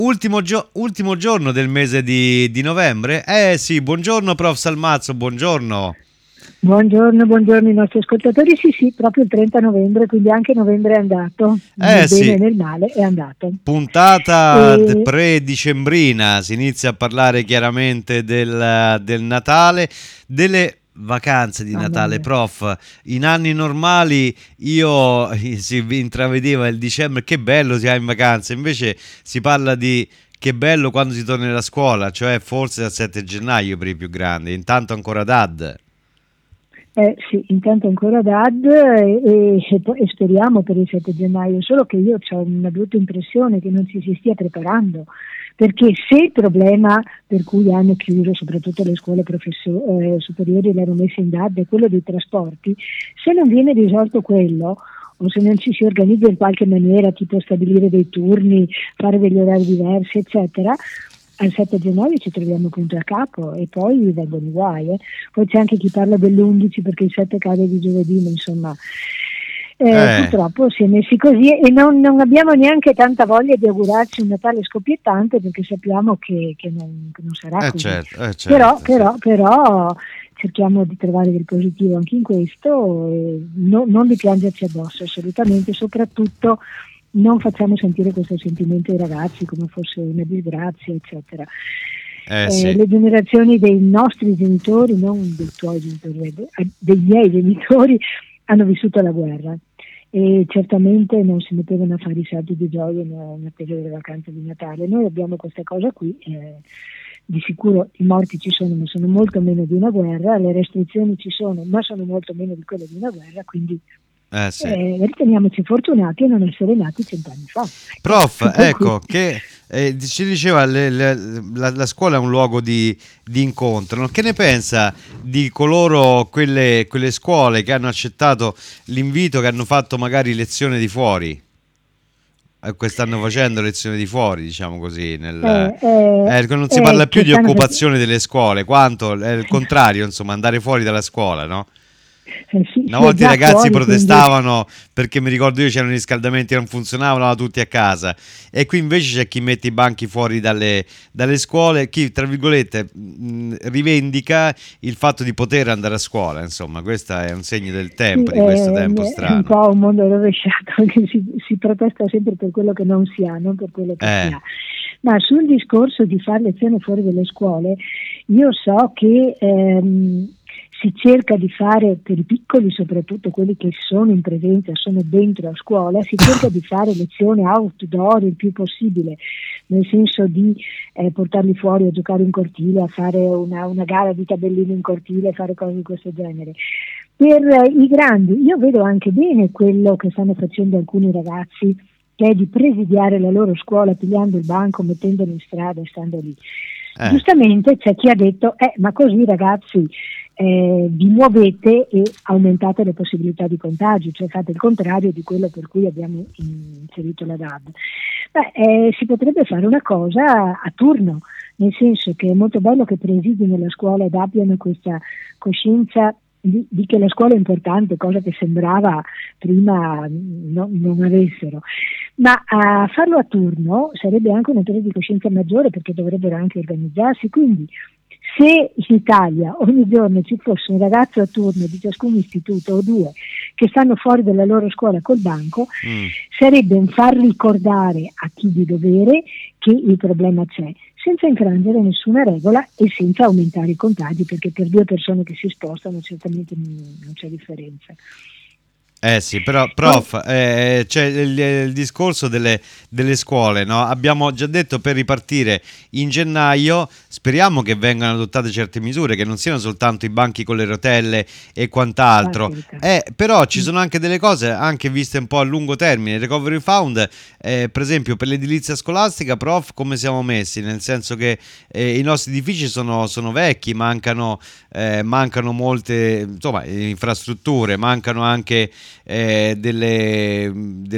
ultimo giorno del mese di novembre? Sì, buongiorno prof Salmazzo, buongiorno. Buongiorno ai nostri ascoltatori. Sì, proprio il 30 novembre, quindi anche novembre è andato, nel bene Sì, e nel male è andato. puntata E pre-dicembrina, si inizia a parlare chiaramente del Natale, delle vacanze di mamma Natale, mia. prof. In anni normali si intravedeva il dicembre, che bello si ha in vacanza, invece si parla di che bello quando si torna alla scuola, cioè forse dal 7 gennaio per i più grandi, intanto ancora DAD. Sì, intanto ancora DAD e speriamo per il 7 gennaio, solo che io ho una brutta impressione che non ci si stia preparando, perché se il problema per cui hanno chiuso soprattutto le scuole superiori, le hanno messe in DAD, è quello dei trasporti, se non viene risolto quello, o se non ci si organizza in qualche maniera, tipo stabilire dei turni, fare degli orari diversi, eccetera, al 7 gennaio ci troviamo punto a capo e poi vengono i guai. Poi c'è anche chi parla dell'11 perché il 7 cade di giovedì, ma insomma purtroppo si è messi così e non abbiamo neanche tanta voglia di augurarci un Natale scoppiettante perché sappiamo che non sarà così. Certo, sì. Però cerchiamo di trovare del positivo anche in questo e non di piangerci addosso assolutamente, soprattutto non facciamo sentire questo sentimento ai ragazzi come fosse una disgrazia, eccetera. Sì. Le generazioni dei nostri genitori, non dei tuoi genitori, dei miei genitori, hanno vissuto la guerra e certamente non si mettevano a fare i salti di gioia in attesa delle vacanze di Natale. Noi abbiamo questa cosa qui, di sicuro i morti ci sono, ma sono molto meno di una guerra, le restrizioni ci sono, ma sono molto meno di quelle di una guerra, quindi Sì. riteniamoci fortunati a non essere nati 100 anni fa. Prof, ecco che ci diceva la scuola è un luogo di incontro, no? Che ne pensa di coloro, quelle scuole che hanno accettato l'invito, che hanno fatto magari lezione di fuori? Che stanno facendo lezioni di fuori, diciamo così, non si parla più che di stanno occupazione delle scuole, quanto è il contrario, insomma, andare fuori dalla scuola, no? Una si è volta i già ragazzi fuori, quindi protestavano perché mi ricordo io c'erano i riscaldamenti che non funzionavano tutti a casa, e qui invece c'è chi mette i banchi fuori dalle scuole, chi tra virgolette rivendica il fatto di poter andare a scuola. Insomma, questo è un segno del sì, tempo, di questo tempo è un strano. po' un mondo rovesciato, che si protesta sempre per quello che non si ha, non per quello che si ha. Ma sul discorso di fare lezione fuori dalle scuole, io so che si cerca di fare per i piccoli, soprattutto quelli che sono in presenza, sono dentro a scuola, si cerca di fare lezione outdoor il più possibile, nel senso di portarli fuori a giocare in cortile, a fare una gara di tabellini in cortile, fare cose di questo genere. Per i grandi io vedo anche bene quello che stanno facendo alcuni ragazzi, che è di presidiare la loro scuola pigliando il banco, mettendolo in strada e stando lì. Giustamente c'è chi ha detto ma così ragazzi vi muovete e aumentate le possibilità di contagio, cioè fate il contrario di quello per cui abbiamo inserito la DAD. Si potrebbe fare una cosa a turno, nel senso che è molto bello che presidino la scuola ed abbiano questa coscienza di che la scuola è importante, cosa che sembrava prima non avessero, ma a farlo a turno sarebbe anche una presa di coscienza maggiore, perché dovrebbero anche organizzarsi. Quindi se in Italia ogni giorno ci fosse un ragazzo a turno di ciascun istituto o due che stanno fuori dalla loro scuola col banco, sarebbe un far ricordare a chi di dovere che il problema c'è, senza infrangere nessuna regola e senza aumentare i contagi, perché per due persone che si spostano certamente non c'è differenza. Sì, però prof, c'è il discorso delle scuole, no? Abbiamo già detto per ripartire in gennaio, speriamo che vengano adottate certe misure, che non siano soltanto i banchi con le rotelle e quant'altro. Però ci sono anche delle cose anche viste un po' a lungo termine. Il Recovery Fund, per esempio per l'edilizia scolastica, prof, come siamo messi? Nel senso che i nostri edifici sono vecchi, mancano molte, insomma, infrastrutture, mancano anche delle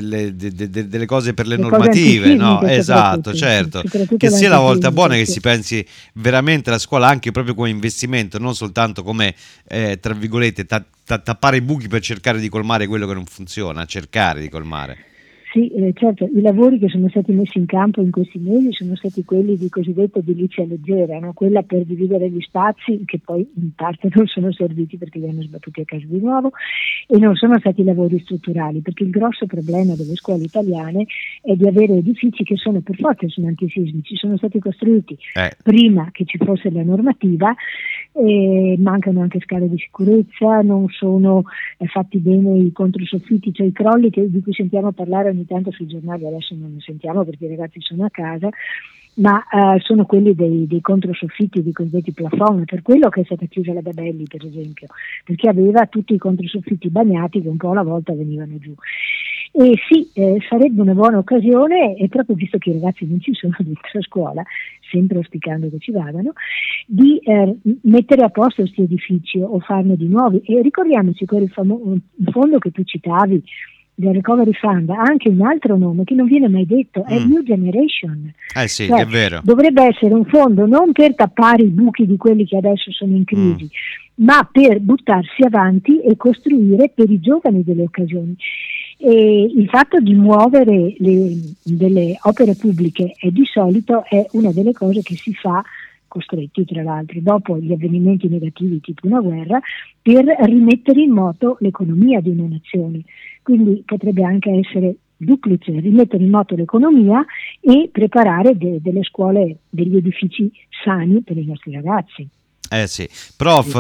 cose per le normative, no? Esatto, certo. Che sia la volta buona che si pensi veramente alla scuola anche proprio come investimento, non soltanto come tra virgolette tappare i buchi per cercare di colmare quello che non funziona, cercare di colmare. Sì, certo, i lavori che sono stati messi in campo in questi mesi sono stati quelli di cosiddetta edilizia leggera, no? Quella per dividere gli spazi, che poi in parte non sono serviti perché li hanno sbattuti a casa di nuovo, e non sono stati lavori strutturali, perché il grosso problema delle scuole italiane è di avere edifici che sono per forza sono antisismici, sono stati costruiti prima che ci fosse la normativa, mancano anche scale di sicurezza, non sono fatti bene i controsoffitti, cioè i crolli di cui sentiamo parlare ogni tanto sui giornali, adesso non ne sentiamo perché i ragazzi sono a casa, ma sono quelli dei controsoffitti, dei cosiddetti plafond, per quello che è stata chiusa la Gabelli per esempio, perché aveva tutti i controsoffitti bagnati che un po' alla volta venivano giù. E sì, sarebbe una buona occasione, e proprio visto che i ragazzi non ci sono dentro a scuola, sempre auspicando che ci vadano, di mettere a posto questi edifici o farne di nuovi. E ricordiamoci che il fondo che tu citavi del Recovery Fund ha anche un altro nome che non viene mai detto, è New Generation. Sì, cioè, è vero. Dovrebbe essere un fondo non per tappare i buchi di quelli che adesso sono in crisi, ma per buttarsi avanti e costruire per i giovani delle occasioni. E il fatto di muovere delle opere pubbliche di solito è una delle cose che si fa, costretti tra l'altro, dopo gli avvenimenti negativi tipo una guerra, per rimettere in moto l'economia di una nazione. Quindi potrebbe anche essere duplice, rimettere in moto l'economia e preparare delle scuole, degli edifici sani per i nostri ragazzi. Sì, prof,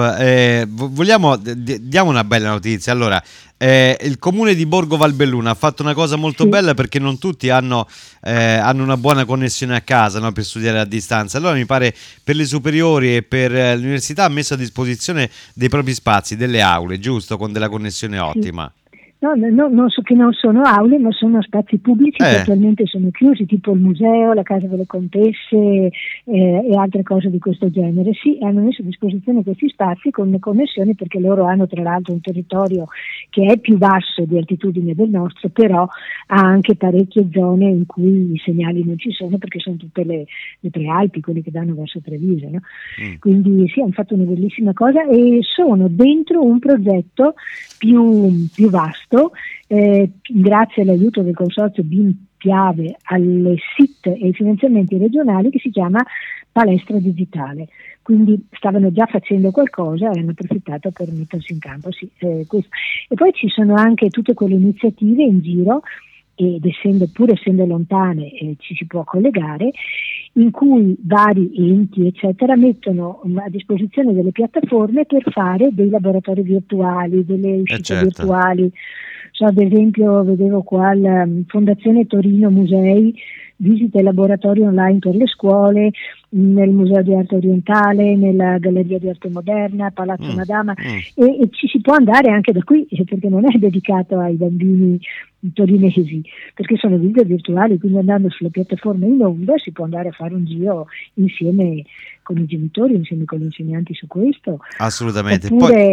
diamo una bella notizia. Allora, il comune di Borgo Valbelluna ha fatto una cosa molto bella, perché non tutti hanno una buona connessione a casa, no, per studiare a distanza. Allora mi pare per le superiori e per l'università ha messo a disposizione dei propri spazi, delle aule, giusto, con della connessione ottima. No, non so, che non sono aule, ma sono spazi pubblici che attualmente sono chiusi, tipo il museo, la casa delle contesse e altre cose di questo genere. Sì, hanno messo a disposizione questi spazi con le connessioni, perché loro hanno tra l'altro un territorio che è più basso di altitudine del nostro, però ha anche parecchie zone in cui i segnali non ci sono, perché sono tutte le prealpi, quelle che danno verso Treviso, no? Quindi sì, hanno fatto una bellissima cosa e sono dentro un progetto più vasto, grazie all'aiuto del consorzio BIM Piave, alle SIT e ai finanziamenti regionali, che si chiama Palestra Digitale. Quindi stavano già facendo qualcosa e hanno approfittato per mettersi in campo. Sì, questo. E poi ci sono anche tutte quelle iniziative in giro, ed essendo lontane ci si può collegare, in cui vari enti eccetera mettono a disposizione delle piattaforme per fare dei laboratori virtuali, delle uscite virtuali. So, ad esempio vedevo qua la Fondazione Torino Musei, visite e laboratori online per le scuole, nel Museo di Arte Orientale, nella Galleria di Arte Moderna, Palazzo Madama, e ci si può andare anche da qui, perché non è dedicato ai bambini torinesi, perché sono video virtuali, quindi andando sulle piattaforme in onda si può andare a fare un giro insieme con i genitori, insieme con gli insegnanti su questo. Assolutamente.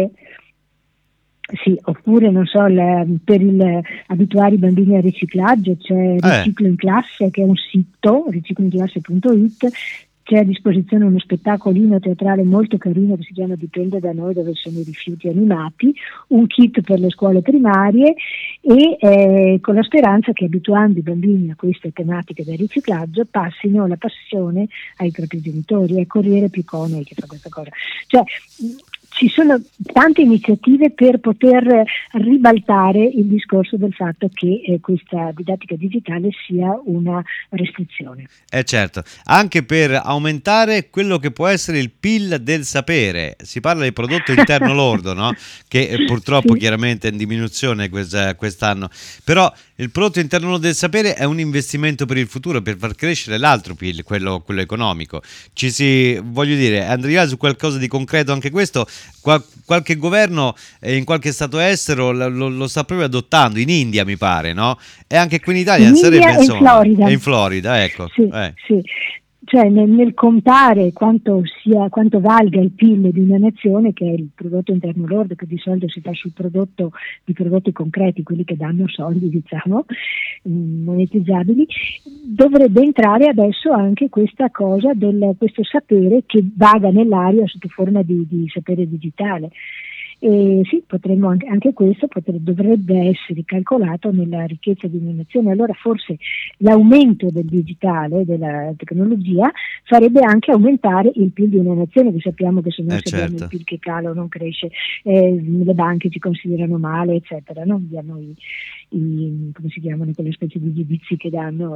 Oppure non so, per abituare i bambini al riciclaggio c'è Riciclo in Classe, che è un sito, ricicloinclasse.it. C'è a disposizione uno spettacolino teatrale molto carino che si chiama Dipende da noi, dove sono i rifiuti animati, un kit per le scuole primarie, e con la speranza che, abituando i bambini a queste tematiche del riciclaggio, passino la passione ai propri genitori. È Corriere Piccone che fa questa cosa. Cioè, ci sono tante iniziative per poter ribaltare il discorso del fatto che questa didattica digitale sia una restrizione. Certo, anche per aumentare quello che può essere il PIL del sapere. Si parla di prodotto interno lordo, no? Che purtroppo chiaramente è in diminuzione quest'anno, però il prodotto interno lordo del sapere è un investimento per il futuro, per far crescere l'altro PIL, quello economico. Voglio dire, andrà su qualcosa di concreto anche questo. Qualche governo in qualche stato estero lo sta proprio adottando, in India mi pare, no? E anche qui in Italia in Florida, ecco. Sì. Cioè nel contare quanto valga il PIL di una nazione, che è il prodotto interno lordo, che di solito si fa sul prodotto di prodotti concreti, quelli che danno soldi, diciamo, monetizzabili, dovrebbe entrare adesso anche questa cosa questo sapere che vaga nell'aria sotto forma di sapere digitale. Sì, potremmo anche questo dovrebbe essere calcolato nella ricchezza di una nazione. Allora forse l'aumento del digitale, della tecnologia, farebbe anche aumentare il PIL di una nazione, che sappiamo che se non abbiamo il PIL che cala o non cresce, le banche ci considerano male, eccetera, no? Abbiamo come si chiamano quelle specie di giudizi che danno a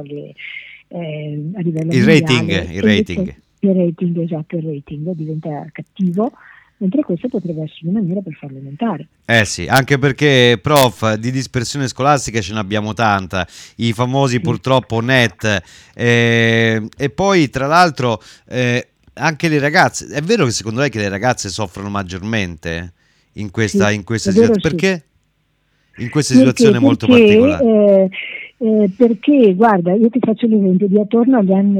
livello mondiale. Il rating. Il rating diventa cattivo, mentre questo potrebbe essere una maniera per farlo aumentare. Sì, anche perché, prof, di dispersione scolastica ce n'abbiamo tanta, i famosi purtroppo net, e poi tra l'altro anche le ragazze, è vero che secondo lei che le ragazze soffrono maggiormente in questa situazione? Perché? In questa situazione molto particolare? Perché guarda, io ti faccio l'esempio di attorno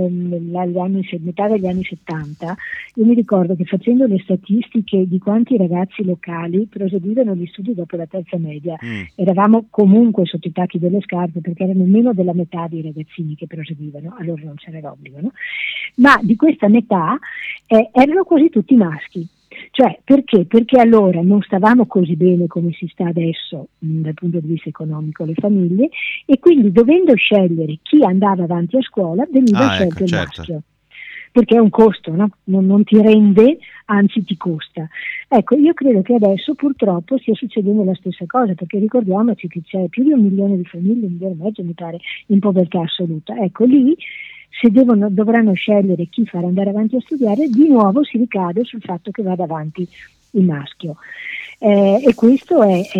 metà degli anni 70, io mi ricordo che facendo le statistiche di quanti ragazzi locali proseguivano gli studi dopo la terza media, eravamo comunque sotto i tacchi delle scarpe, perché erano meno della metà dei ragazzini che proseguivano, allora non c'era l'obbligo, no? Ma di questa metà erano quasi tutti maschi. Cioè, perché? Perché allora non stavamo così bene come si sta adesso dal punto di vista economico le famiglie, e quindi dovendo scegliere chi andava avanti a scuola veniva scelto il maschio, perché è un costo, no? Non ti rende, anzi ti costa. Ecco, io credo che adesso purtroppo stia succedendo la stessa cosa, perché ricordiamoci che c'è più di 1 milione di famiglie, 1,5 milioni mi pare, in povertà assoluta. Ecco, lì se dovranno scegliere chi far andare avanti a studiare, di nuovo si ricade sul fatto che vada avanti il maschio, e questo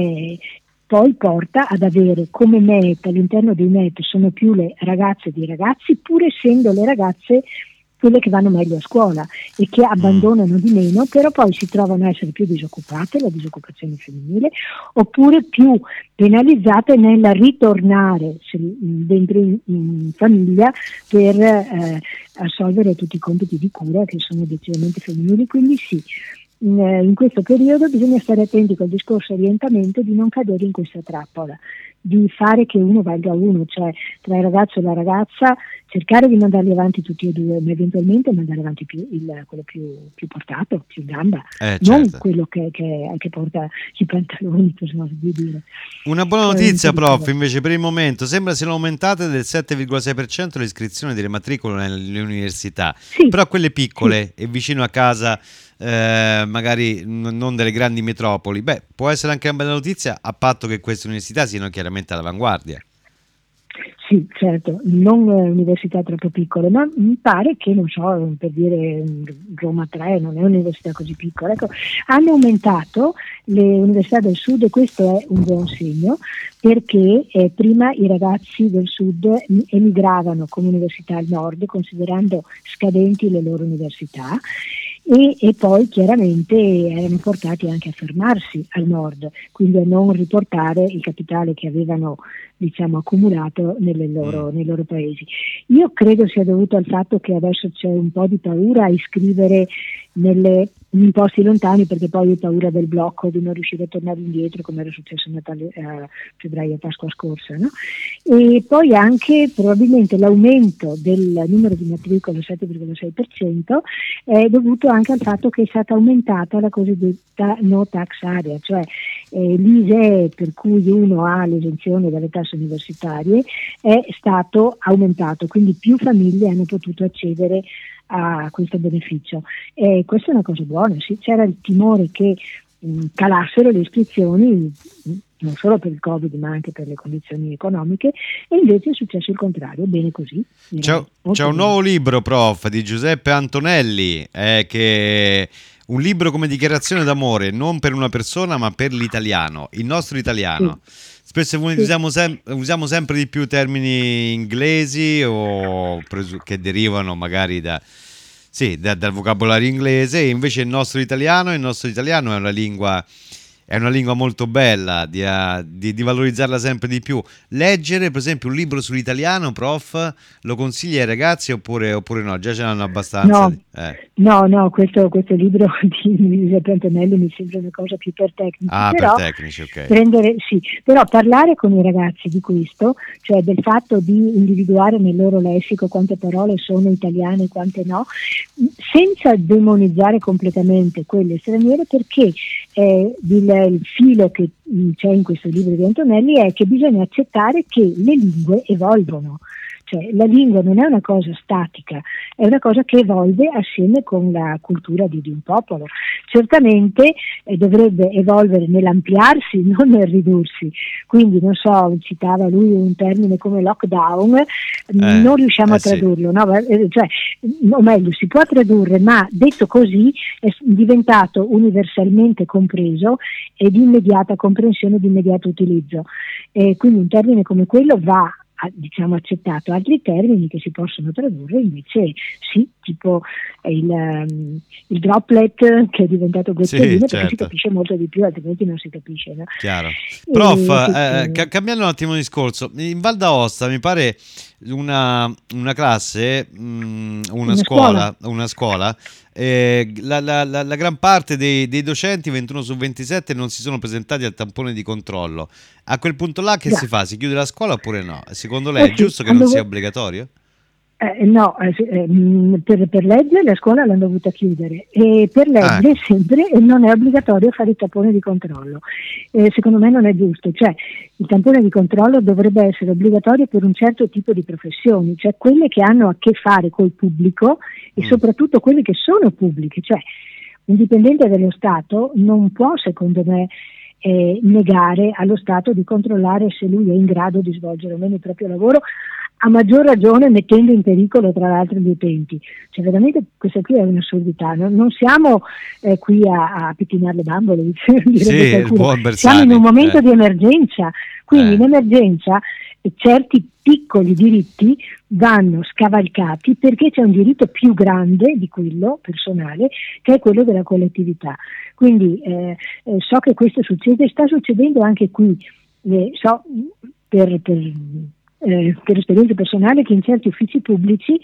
poi porta ad avere come meta, all'interno dei net sono più le ragazze dei ragazzi, pur essendo le ragazze quelle che vanno meglio a scuola e che abbandonano di meno, però poi si trovano a essere più disoccupate, la disoccupazione femminile, oppure più penalizzate nel ritornare dentro in famiglia per assolvere tutti i compiti di cura che sono decisamente femminili. Quindi sì, in questo periodo bisogna stare attenti col discorso orientamento di non cadere in questa trappola, di fare che uno valga uno, cioè tra il ragazzo e la ragazza cercare di mandarli avanti tutti e due, ma eventualmente mandare avanti quello più portato, più in gamba, non quello che porta i pantaloni, per modo di dire. Una buona notizia, prof, invece per il momento sembra siano aumentate del 7,6% le iscrizioni delle matricole nelle università, però quelle piccole e vicino a casa, magari non delle grandi metropoli, può essere anche una bella notizia, a patto che queste università siano chiaramente all'avanguardia. Sì, certo, non università troppo piccole, ma mi pare che, non so, per dire Roma 3 non è un'università così piccola, ecco, hanno aumentato le università del sud, e questo è un buon segno, perché prima i ragazzi del sud emigravano come università al nord, considerando scadenti le loro università, e poi chiaramente erano portati anche a fermarsi al nord, quindi a non riportare il capitale che avevano, diciamo, accumulato nei loro paesi. Io credo sia dovuto al fatto che adesso c'è un po' di paura a iscrivere in posti lontani, perché poi ho paura del blocco, di non riuscire a tornare indietro, come era successo a febbraio e Pasqua scorsa, no? E poi anche probabilmente l'aumento del numero di matricole, 7,6%, è dovuto anche al fatto che è stata aumentata la cosiddetta no tax area, cioè l'ISEE per cui uno ha l'esenzione dalle tasse universitarie è stato aumentato, quindi più famiglie hanno potuto accedere a questo beneficio, e questa è una cosa buona. Sì, c'era il timore che calassero le iscrizioni non solo per il Covid ma anche per le condizioni economiche, e invece è successo il contrario, bene così. C'è un nuovo libro, prof, di Giuseppe Antonelli, che un libro come dichiarazione d'amore, non per una persona ma per l'italiano, il nostro italiano. Spesso usiamo sempre di più termini inglesi o che derivano magari dal vocabolario inglese, e invece il nostro italiano è una lingua molto bella, di valorizzarla sempre di più. Leggere per esempio un libro sull'italiano, prof, lo consigli ai ragazzi oppure no? Già ce l'hanno abbastanza? No, questo libro di Giuseppe Antonelli mi sembra una cosa più per tecnici. Però, per tecnici, ok. Però parlare con i ragazzi di questo, cioè del fatto di individuare nel loro lessico quante parole sono italiane e quante no, senza demonizzare completamente quelle straniere, perché il filo che c'è in questo libro di Antonelli è che bisogna accettare che le lingue evolvono. Cioè, la lingua non è una cosa statica, è una cosa che evolve assieme con la cultura di un popolo. Certamente dovrebbe evolvere nell'ampliarsi, non nel ridursi. Quindi, non so, citava lui un termine come lockdown, non riusciamo a tradurlo, no? O meglio, si può tradurre, ma detto così è diventato universalmente compreso e di immediata comprensione, di immediato utilizzo. Quindi un termine come quello va accettato. Altri termini che si possono tradurre invece sì, tipo il droplet, che è diventato gocciolino, perché si capisce molto di più, altrimenti non si capisce, no? Chiaro. Prof, cambiando un attimo discorso, in Val d'Aosta mi pare una classe, una scuola, la gran parte dei docenti, 21 su 27, non si sono presentati al tampone di controllo. A quel punto là che si fa? Si chiude la scuola oppure no? Secondo lei è giusto che non sia obbligatorio? No, per legge la scuola l'hanno dovuta chiudere, e per legge sempre non è obbligatorio fare il tampone di controllo. Secondo me non è giusto, cioè il tampone di controllo dovrebbe essere obbligatorio per un certo tipo di professioni, cioè quelle che hanno a che fare col pubblico e soprattutto quelle che sono pubbliche, cioè un dipendente dello Stato non può, secondo me, negare allo Stato di controllare se lui è in grado di svolgere o meno il proprio lavoro, a maggior ragione mettendo in pericolo tra l'altro gli utenti. Cioè veramente questa qui è un'assurdità, non siamo qui a pettinare le bambole, siamo in un momento di emergenza, quindi in emergenza certi piccoli diritti vanno scavalcati perché c'è un diritto più grande di quello personale, che è quello della collettività. Quindi so che questo succede, sta succedendo anche qui, so per esperienza personale che in certi uffici pubblici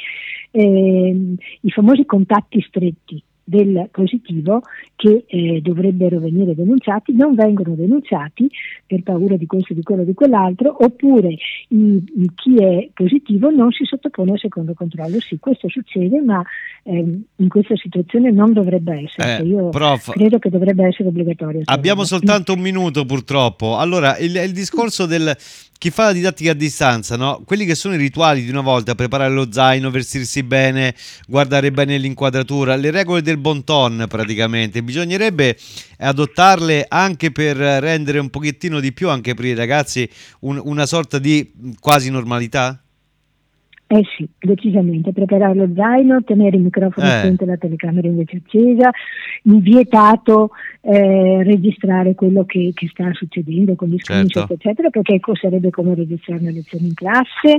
i famosi contatti stretti del positivo che dovrebbero venire denunciati non vengono denunciati per paura di questo, di quello, di quell'altro, oppure chi è positivo non si sottopone al secondo controllo. Sì, questo succede, ma in questa situazione non dovrebbe essere. Io credo che dovrebbe essere obbligatorio. Abbiamo soltanto un minuto purtroppo. Allora, il discorso del chi fa la didattica a distanza, no? Quelli che sono i rituali di una volta, preparare lo zaino, vestirsi bene, guardare bene l'inquadratura, le regole del bon ton praticamente, bisognerebbe adottarle anche per rendere un pochettino di più anche per i ragazzi una sorta di quasi normalità? Sì, decisamente, preparare lo zaino, tenere il microfono spento e la telecamera invece accesa, vietato registrare quello che sta succedendo con gli screenshot, eccetera, perché sarebbe come registrare una lezione in classe.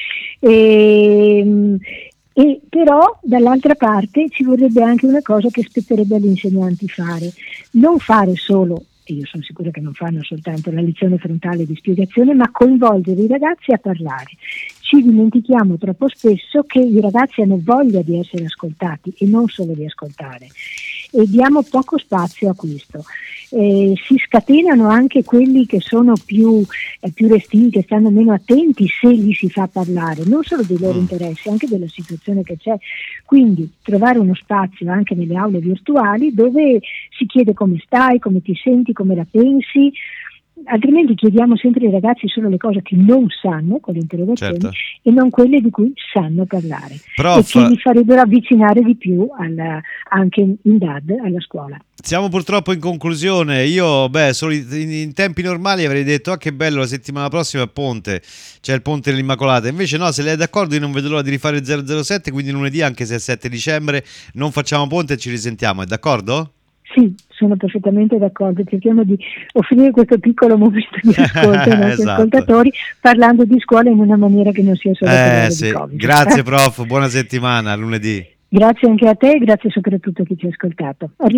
E però dall'altra parte ci vorrebbe anche una cosa che spetterebbe agli insegnanti fare, non fare solo, e io sono sicura che non fanno soltanto la lezione frontale di spiegazione, ma coinvolgere i ragazzi a parlare. Ci dimentichiamo troppo spesso che i ragazzi hanno voglia di essere ascoltati e non solo di ascoltare, e diamo poco spazio a questo. Si scatenano anche quelli che sono più restii, che stanno meno attenti se gli si fa parlare, non solo dei loro interessi, anche della situazione che c'è. Quindi trovare uno spazio anche nelle aule virtuali dove si chiede come stai, come ti senti, come la pensi. Altrimenti chiediamo sempre ai ragazzi solo le cose che non sanno con le interrogazioni e non quelle di cui sanno parlare, e che li farebbero avvicinare di più anche in DAD alla scuola. Siamo purtroppo in conclusione. Io solo in tempi normali avrei detto che bello, la settimana prossima è Ponte, c'è il Ponte dell'Immacolata. Invece no, se lei è d'accordo io non vedo l'ora di rifare 007, quindi lunedì, anche se è 7 dicembre, non facciamo Ponte e ci risentiamo, è d'accordo? Sì, sono perfettamente d'accordo, cerchiamo di offrire questo piccolo momento di ascolto ai nostri ascoltatori, parlando di scuola in una maniera che non sia solo di Covid. Grazie prof, buona settimana, a lunedì. Grazie anche a te e grazie soprattutto a chi ci ha ascoltato.